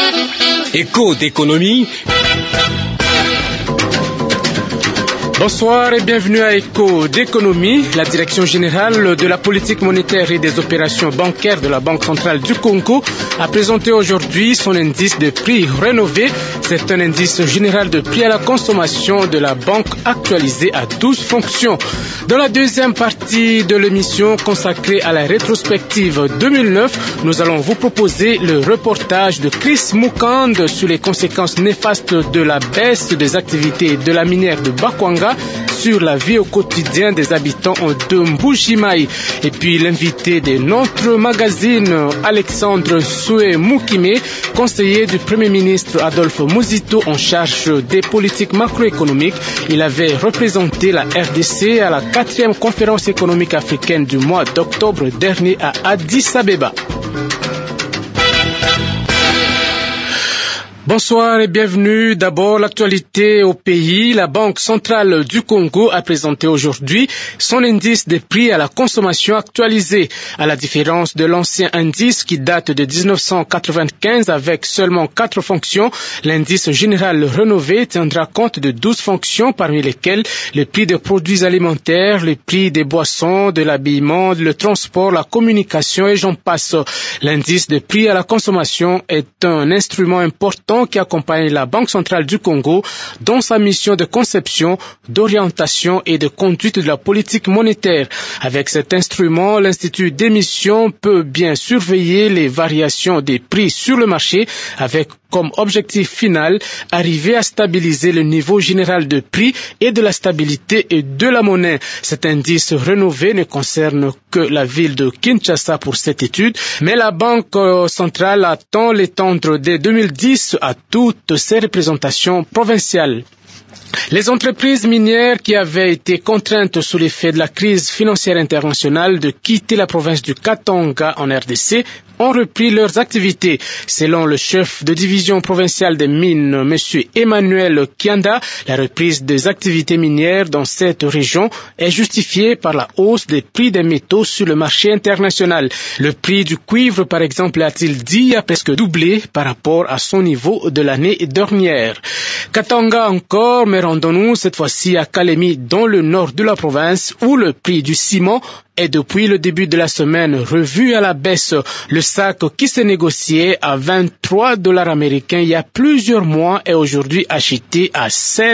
Écho d'économie. Bonsoir et bienvenue à Écho d'économie. La direction générale de la politique monétaire et des opérations bancaires de la Banque centrale du Congo a présenté aujourd'hui son indice de prix rénové. C'est un indice général de prix à la consommation de la banque actualisé à 12 fonctions. Dans la deuxième partie de l'émission consacrée à la rétrospective 2009, nous allons vous proposer le reportage de Chris Mukand sur les conséquences néfastes de la baisse des activités de la minière de Bakwanga sur la vie au quotidien des habitants de Mbuji-Mayi. Et puis l'invité de notre magazine, Alexandre Soué Moukime, conseiller du Premier ministre Adolphe Muzito en charge des politiques macroéconomiques. Il avait représenté la RDC à la 4e conférence économique africaine du mois d'octobre dernier à Addis Abeba. Bonsoir et bienvenue. D'abord, l'actualité au pays. La Banque centrale du Congo a présenté aujourd'hui son indice des prix à la consommation actualisé. À la différence de l'ancien indice qui date de 1995 avec seulement 4 fonctions, l'indice général rénové tiendra compte de 12 fonctions parmi lesquelles le prix des produits alimentaires, le prix des boissons, de l'habillement, le transport, la communication et j'en passe. L'indice des prix à la consommation est un instrument important qui accompagne la Banque centrale du Congo dans sa mission de conception, d'orientation et de conduite de la politique monétaire. Avec cet instrument, l'Institut d'émission peut bien surveiller les variations des prix sur le marché avec comme objectif final arriver à stabiliser le niveau général de prix et de la stabilité de la monnaie. Cet indice rénové ne concerne que la ville de Kinshasa pour cette étude, mais la Banque centrale attend l'étendre dès 2010 à toutes ses représentations provinciales. Les entreprises minières qui avaient été contraintes sous l'effet de la crise financière internationale de quitter la province du Katanga en RDC ont repris leurs activités. Selon le chef de division provinciale des mines, M. Emmanuel Kianda, la reprise des activités minières dans cette région est justifiée par la hausse des prix des métaux sur le marché international. Le prix du cuivre, par exemple, a-t-il dit, a presque doublé par rapport à son niveau de l'année dernière. Katanga encore, mais rendons-nous cette fois-ci à Kalemi, dans le nord de la province, où le prix du ciment est depuis le début de la semaine revu à la baisse. Le sac qui s'est négocié à $23 américains il y a plusieurs mois est aujourd'hui acheté à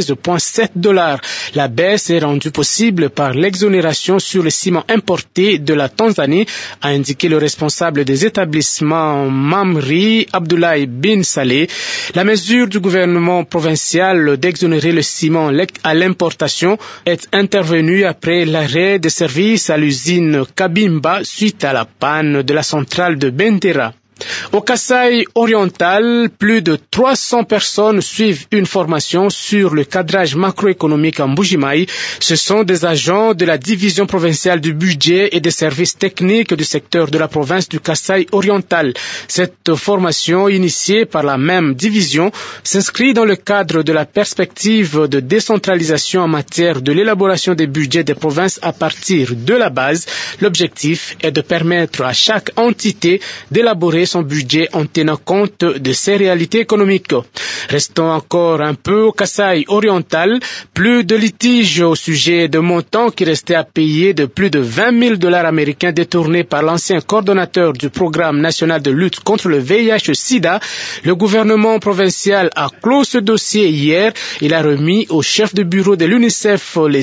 $16,7. La baisse est rendue possible par l'exonération sur le ciment importé de la Tanzanie, a indiqué le responsable des établissements Mamri, Abdoulaye Bin Saleh. La mesure du gouvernement provincial d'exonérer le ciment à l'importation est intervenue après l'arrêt des services à l'usine Kabimba suite à la panne de la centrale de Bendera. Au Kasaï oriental, plus de 300 personnes suivent une formation sur le cadrage macroéconomique en Mbuji-Mayi. Ce sont des agents de la division provinciale du budget et des services techniques du secteur de la province du Kasaï oriental. Cette formation, initiée par la même division, s'inscrit dans le cadre de la perspective de décentralisation en matière de l'élaboration des budgets des provinces à partir de la base. L'objectif est de permettre à chaque entité d'élaborer son budget en tenant compte de ses réalités économiques. Restons encore un peu au Kasaï oriental. Plus de litiges au sujet de montants qui restaient à payer de plus de $20,000 américains détournés par l'ancien coordonnateur du programme national de lutte contre le VIH-Sida. Le gouvernement provincial a clos ce dossier hier. Il a remis au chef de bureau de l'UNICEF les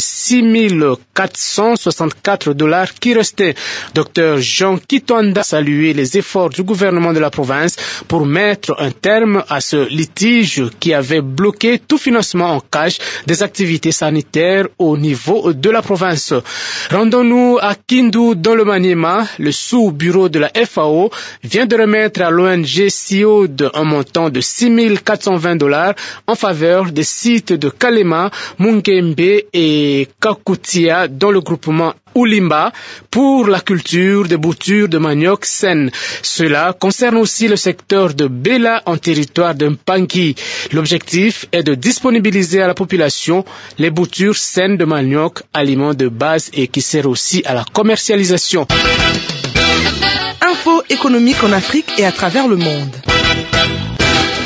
$6,464 qui restaient. Dr Jean Kitwanda a salué les efforts du gouvernement de la province pour mettre un terme à ce litige qui avait bloqué tout financement en cash des activités sanitaires au niveau de la province. Rendons-nous à Kindu dans le Maniema. Le sous-bureau de la FAO vient de remettre à l'ONG CIOD un montant de $6,420 en faveur des sites de Kalema, Mungembe et Kakutia dans le groupement Ulimba pour la culture des boutures de manioc saines. Cela concerne aussi le secteur de Bela en territoire de Mpangi. L'objectif est de disponibiliser à la population les boutures saines de manioc, aliment de base et qui sert aussi à la commercialisation. Info économique en Afrique et à travers le monde.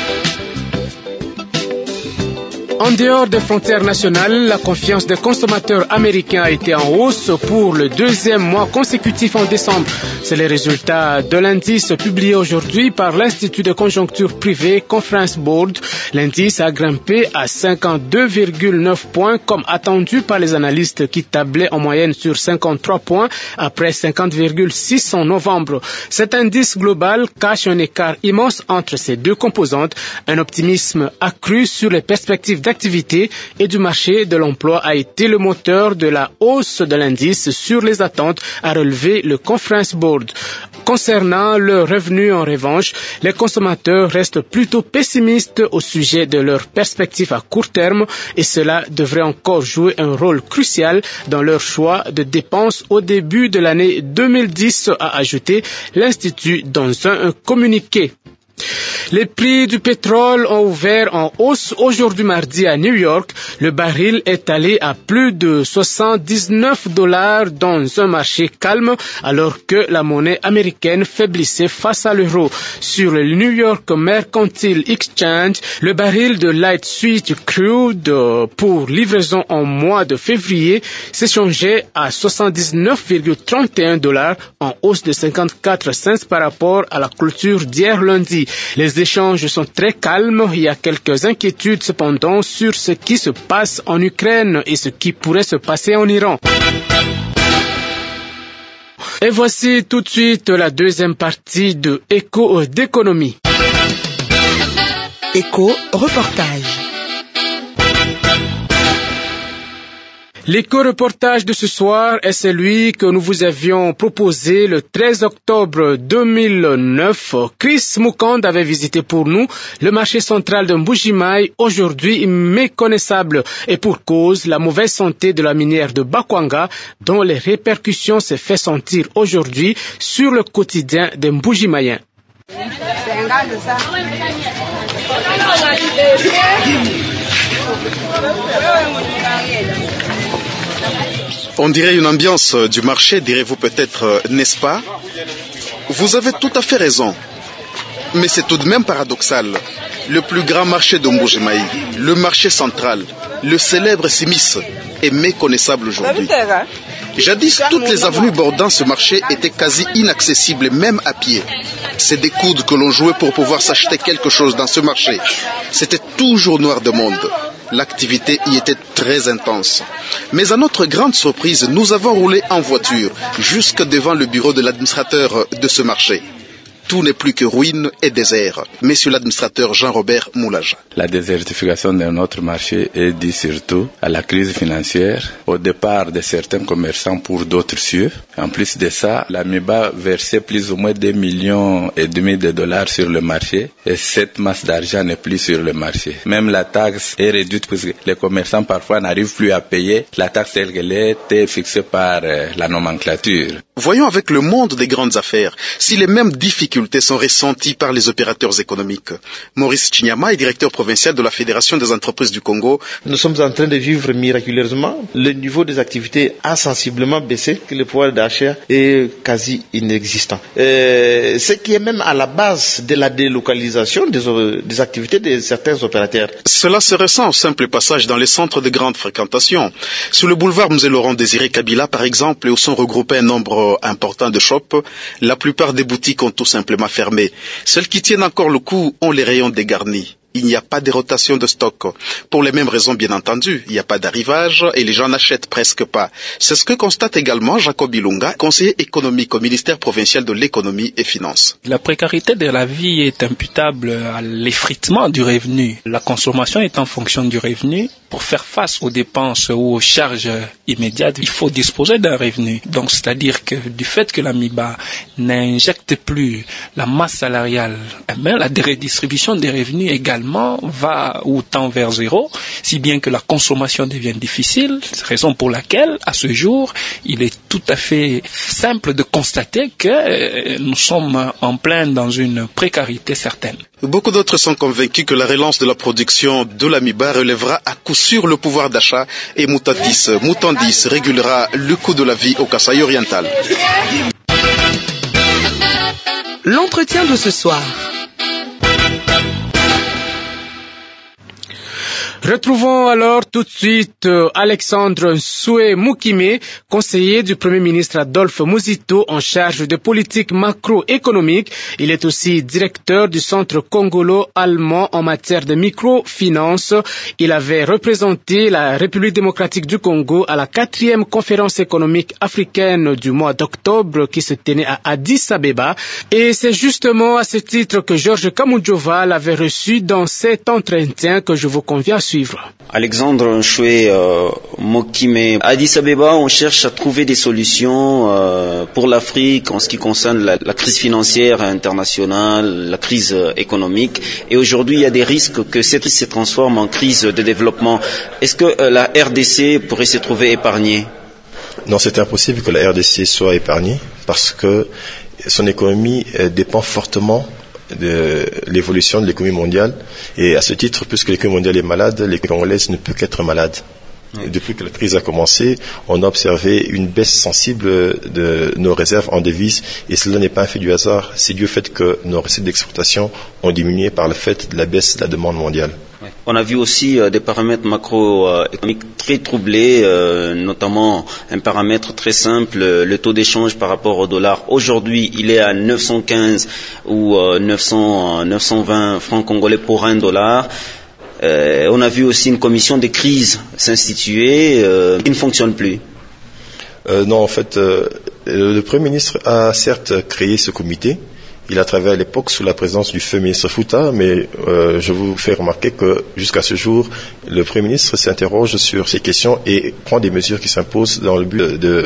En dehors des frontières nationales, la confiance des consommateurs américains a été en hausse pour le deuxième mois consécutif en décembre. C'est les résultats de l'indice publié aujourd'hui par l'Institut de conjoncture privée Conference Board. L'indice a grimpé à 52,9 points comme attendu par les analystes qui tablaient en moyenne sur 53 points après 50,6 en novembre. Cet indice global cache un écart immense entre ces deux composantes. Un optimisme accru sur les perspectives d'activité et du marché de l'emploi a été le moteur de la hausse de l'indice sur les attentes, a relevé le Conference Board. Concernant leurs revenus en revanche, les consommateurs restent plutôt pessimistes au sujet de leurs perspectives à court terme et cela devrait encore jouer un rôle crucial dans leur choix de dépenses au début de l'année 2010, a ajouté l'Institut dans un communiqué. Les prix du pétrole ont ouvert en hausse aujourd'hui mardi à New York. Le baril est allé à plus de $79 dans un marché calme alors que la monnaie américaine faiblissait face à l'euro. Sur le New York Mercantile Exchange, le baril de Light Sweet Crude pour livraison en mois de février s'échangeait à $79,31 en hausse de 54 cents par rapport à la clôture d'hier lundi. Les échanges sont très calmes. Il y a quelques inquiétudes cependant sur ce qui se passe en Ukraine et ce qui pourrait se passer en Iran. Et voici tout de suite la deuxième partie de Écho d'économie. Écho reportage. L'éco-reportage de ce soir est celui que nous vous avions proposé le 13 octobre 2009. Chris Mukand avait visité pour nous le marché central de Mbuji-Mayi, aujourd'hui méconnaissable. Et pour cause, la mauvaise santé de la minière de Bakwanga, dont les répercussions se fait sentir aujourd'hui sur le quotidien des Mbuji-Mayiens. On dirait une ambiance du marché, direz-vous peut-être, n'est-ce pas? Vous avez tout à fait raison. Mais c'est tout de même paradoxal. Le plus grand marché de Mbuji-Mayi, le marché central, le célèbre Simis, est méconnaissable aujourd'hui. Jadis, toutes les avenues bordant ce marché étaient quasi inaccessibles, même à pied. C'est des coudes que l'on jouait pour pouvoir s'acheter quelque chose dans ce marché. C'était toujours noir de monde. L'activité y était très intense. Mais à notre grande surprise, nous avons roulé en voiture jusque devant le bureau de l'administrateur de ce marché. Tout n'est plus que ruine et désert. Monsieur l'administrateur Jean-Robert Moulaja. La désertification de notre marché est due surtout à la crise financière, au départ de certains commerçants pour d'autres cieux. En plus de ça, la MIBA versait plus ou moins $2,5 millions sur le marché et cette masse d'argent n'est plus sur le marché. Même la taxe est réduite parce que les commerçants parfois n'arrivent plus à payer la taxe telle qu'elle était fixée par la nomenclature. Voyons avec le monde des grandes affaires si les mêmes difficultés sont ressenties par les opérateurs économiques. Maurice Chinyama est directeur provincial de la Fédération des entreprises du Congo. Nous sommes en train de vivre miraculeusement. Le niveau des activités a sensiblement baissé, que le pouvoir d'achat est quasi inexistant. Ce qui est même à la base de la délocalisation des activités de certains opérateurs. Cela se ressent au simple passage dans les centres de grande fréquentation. Sur le boulevard Mzee Laurent Désiré Kabila, par exemple, où sont regroupés un nombre important de shops, la plupart des boutiques ont tout simplement fermé. Celles qui tiennent encore le coup ont les rayons dégarnis. Il n'y a pas de rotation de stock. Pour les mêmes raisons, bien entendu. Il n'y a pas d'arrivage et les gens n'achètent presque pas. C'est ce que constate également Jacob Ilunga, conseiller économique au ministère provincial de l'économie et finances. La précarité de la vie est imputable à l'effritement du revenu. La consommation est en fonction du revenu. Pour faire face aux dépenses ou aux charges immédiates, il faut disposer d'un revenu. Donc, c'est-à-dire que du fait que la MIBA n'injecte plus la masse salariale, la redistribution des revenus également va ou tend vers zéro, si bien que la consommation devient difficile, raison pour laquelle, à ce jour, il est tout à fait simple de constater que nous sommes en plein dans une précarité certaine. Beaucoup d'autres sont convaincus que la relance de la production de la MIBA relèvera à coup sûr le pouvoir d'achat et Mutandis régulera le coût de la vie au Kasaï oriental. L'entretien de ce soir. Retrouvons alors tout de suite Alexandre Nsoué Moukime, conseiller du Premier ministre Adolphe Muzito en charge de politique macroéconomique. Il est aussi directeur du Centre congolo-allemand en matière de microfinance. Il avait représenté la République démocratique du Congo à la 4e conférence économique africaine du mois d'octobre qui se tenait à Addis Abeba. Et c'est justement à ce titre que Georges Kamudjova l'avait reçu dans cet entretien que je vous convie à suivre. Alexandre Nsoué Moukime, à Addis Abeba, on cherche à trouver des solutions pour l'Afrique en ce qui concerne la crise financière internationale, la crise économique. Et aujourd'hui, il y a des risques que cette crise se transforme en crise de développement. Est-ce que la RDC pourrait se trouver épargnée? Non, c'est impossible que la RDC soit épargnée parce que son économie dépend fortement de l'évolution de l'économie mondiale. Et à ce titre, puisque l'économie mondiale est malade, l'économie congolaise ne peut qu'être malade. Oui. Depuis que la crise a commencé, on a observé une baisse sensible de nos réserves en devises et cela n'est pas un fait du hasard, c'est dû au fait que nos recettes d'exportation ont diminué par le fait de la baisse de la demande mondiale. Oui. On a vu aussi des paramètres macroéconomiques très troublés, notamment un paramètre très simple, le taux d'échange par rapport au dollar. Aujourd'hui, il est à 915 ou 920 francs congolais pour $1. On a vu aussi une commission de crise s'instituer qui ne fonctionne plus. Non, en fait, le Premier ministre a certes créé ce comité. Il a travaillé à l'époque sous la présidence du feu ministre Fouta, mais je vous fais remarquer que jusqu'à ce jour, le Premier ministre s'interroge sur ces questions et prend des mesures qui s'imposent dans le but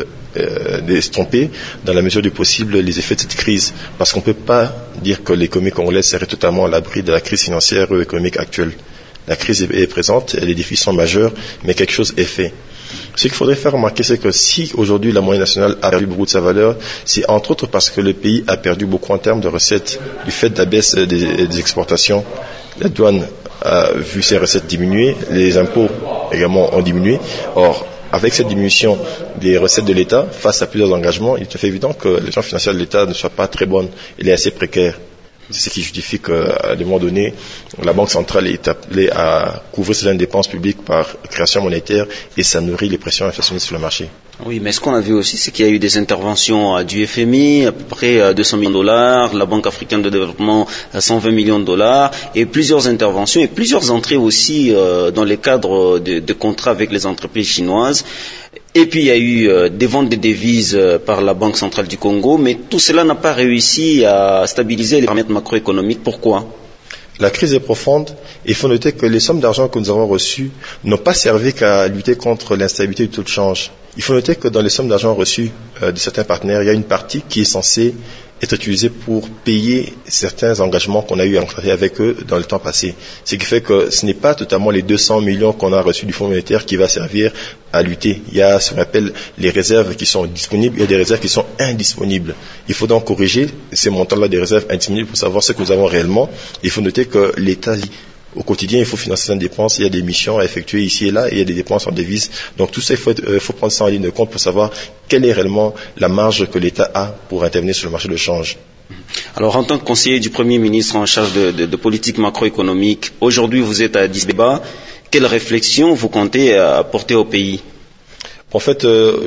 d'estomper, dans la mesure du possible, les effets de cette crise. Parce qu'on ne peut pas dire que l'économie congolaise serait totalement à l'abri de la crise financière ou économique actuelle. La crise est présente, les défis sont majeurs, mais quelque chose est fait. Ce qu'il faudrait faire remarquer, c'est que si aujourd'hui la moyenne nationale a perdu beaucoup de sa valeur, c'est entre autres parce que le pays a perdu beaucoup en termes de recettes du fait de la baisse des exportations. La douane a vu ses recettes diminuer, les impôts également ont diminué. Or, avec cette diminution des recettes de l'État, face à plusieurs engagements, il est tout à fait évident que les gestion financière de l'État ne soit pas très bonne, elle est assez précaire. C'est ce qui justifie qu'à des moments donnés, la Banque centrale est appelée à couvrir certaines dépenses publiques par création monétaire et ça nourrit les pressions inflationnistes sur le marché. Oui, mais ce qu'on a vu aussi, c'est qu'il y a eu des interventions du FMI, à peu près $200 millions, la Banque africaine de développement $120 millions, et plusieurs interventions et plusieurs entrées aussi dans les cadres de contrats avec les entreprises chinoises. Et puis il y a eu des ventes de devises par la Banque centrale du Congo, mais tout cela n'a pas réussi à stabiliser les paramètres macroéconomiques. Pourquoi ? La crise est profonde et il faut noter que les sommes d'argent que nous avons reçues n'ont pas servi qu'à lutter contre l'instabilité du taux de change. Il faut noter que dans les sommes d'argent reçues de certains partenaires, il y a une partie qui est censée être utilisée pour payer certains engagements qu'on a eu à contracter avec eux dans le temps passé. Ce qui fait que ce n'est pas totalement les 200 millions qu'on a reçus du Fonds monétaire qui va servir à lutter. Il y a ce qu'on appelle les réserves qui sont disponibles, il y a des réserves qui sont indisponibles. Il faut donc corriger ces montants-là des réserves indisponibles pour savoir ce que nous avons réellement. Il faut noter que l'État, au quotidien, il faut financer certaines dépenses, il y a des missions à effectuer ici et là, et il y a des dépenses en devises. Donc tout ça, il faut prendre ça en ligne de compte pour savoir quelle est réellement la marge que l'État a pour intervenir sur le marché de change. Alors en tant que conseiller du Premier ministre en charge de politique macroéconomique, aujourd'hui vous êtes à Addis Abeba, quelle réflexion vous comptez apporter au pays ? En fait,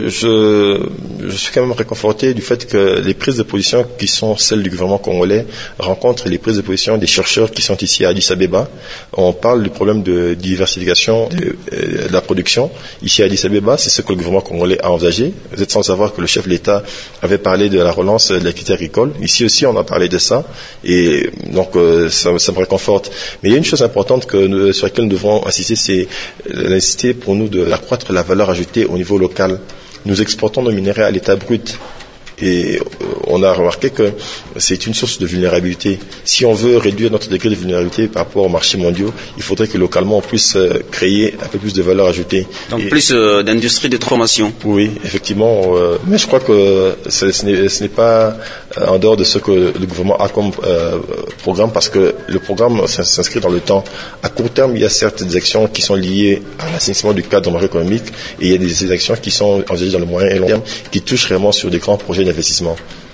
je suis quand même réconforté du fait que les prises de position qui sont celles du gouvernement congolais rencontrent les prises de position des chercheurs qui sont ici à Addis Abeba. On parle du problème de diversification de la production. Ici à Addis Abeba, c'est ce que le gouvernement congolais a envisagé. Vous êtes sans savoir que le chef de l'État avait parlé de la relance de l'activité agricole. Ici aussi, on a parlé de ça. Et donc, ça me réconforte. Mais il y a une chose importante sur laquelle nous devons insister, c'est l'insister pour nous d'accroître la valeur ajoutée au niveau local. Nous exportons nos minerais à l'état brut et on a remarqué que c'est une source de vulnérabilité. Si on veut réduire notre degré de vulnérabilité par rapport aux marchés mondiaux, il faudrait que localement on puisse créer un peu plus de valeur ajoutée. Donc plus d'industrie de transformation. Oui, effectivement. Mais je crois que ce n'est pas en dehors de ce que le gouvernement a comme programme, parce que le programme s'inscrit dans le temps. À court terme, il y a certes des actions qui sont liées à l'assainissement du cadre macroéconomique et il y a des actions qui sont envisagées dans le moyen et long terme qui touchent réellement sur des grands projets d'investissement.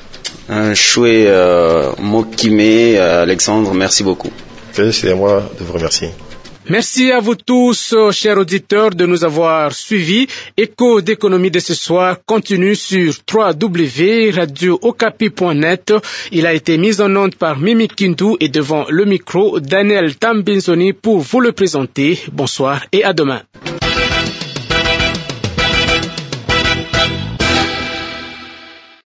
Nsoué Moukime, Alexandre, merci beaucoup. C'est à moi de vous remercier. Merci à vous tous, chers auditeurs, de nous avoir suivis. Écho d'économie de ce soir continue sur www.radiookapi.net. Il a été mis en onde par Mimi Kindu et devant le micro, Daniel Tambinzoni pour vous le présenter. Bonsoir et à demain.